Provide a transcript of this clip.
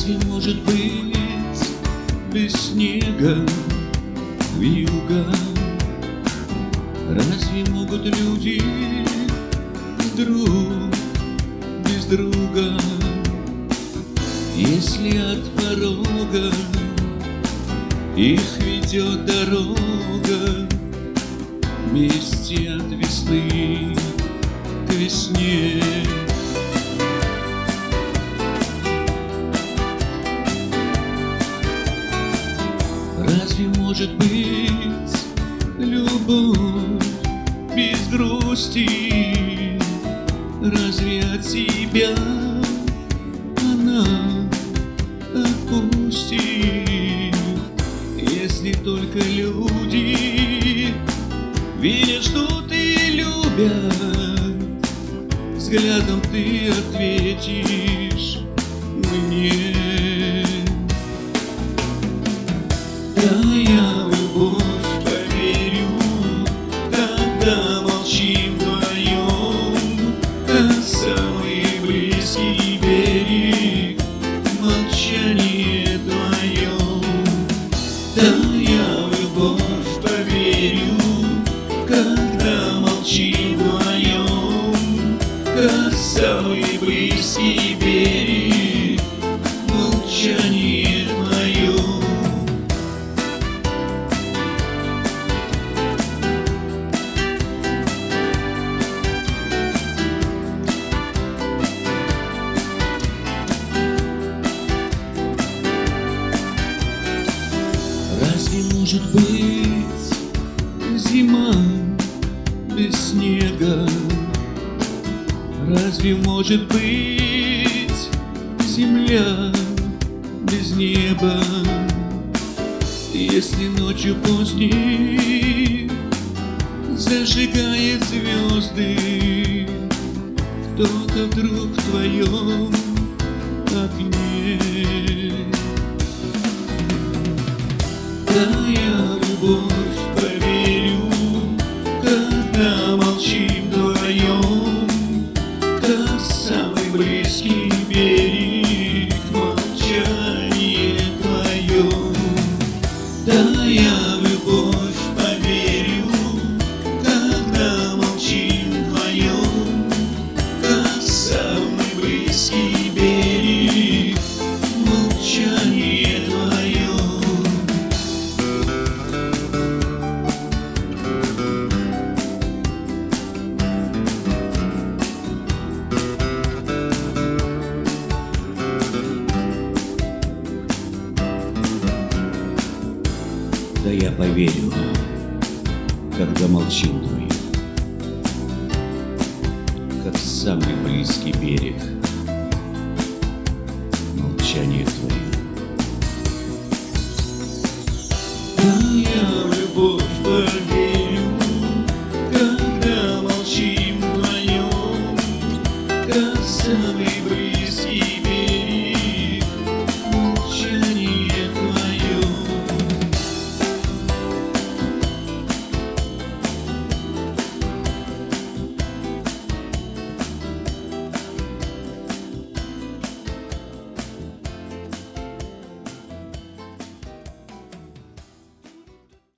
Разве может быть без снега вьюга? Разве могут люди друг без друга? Если от порога их ведет дорога вместе от весны к весне. Разве может быть любовь без грусти? Разве от себя она отпустит? Если только люди видят, что ты любят, взглядом ты ответишь мне. Да, я в любовь поверю, когда молчим вдвоем, как самый близкий берег, молчание твое. Да, я в любовь поверю, когда молчим вдвоем, как самый близкий берег, молчание твое. Разве может быть зима без снега? Разве может быть земля без неба? Если ночью поздней зажигает звезды кто-то вдруг в твоем окне. Да, я в любовь поверю, когда молчим вдвоем, как самый близкий берег, молчание твое. Да, я в любовь поверю, когда молчим вдвоем, как самый близкий берег, молчание твое. Да, я поверю, когда молчим вдвоем, как самый близкий берег,